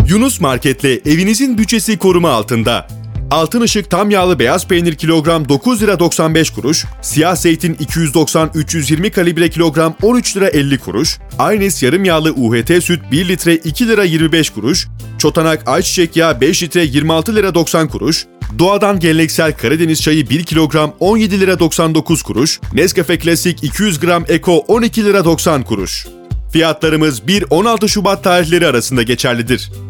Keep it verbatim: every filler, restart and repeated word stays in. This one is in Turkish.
Yunus Market'le evinizin bütçesi koruma altında. Altın Işık tam yağlı beyaz peynir kilogram dokuz lira doksan beş kuruş, siyah zeytin iki yüz doksan üç yüz yirmi kalibre kilogram on üç lira elli kuruş, Aynes yarım yağlı U H T süt bir litre iki lira yirmi beş kuruş, Çotanak ayçiçek yağı beş litre yirmi altı lira doksan kuruş, Doğadan geleneksel Karadeniz çayı bir kilogram on yedi lira doksan dokuz kuruş, Nescafe Klasik iki yüz gram Eko on iki lira doksan kuruş. Fiyatlarımız bir on altı Şubat tarihleri arasında geçerlidir.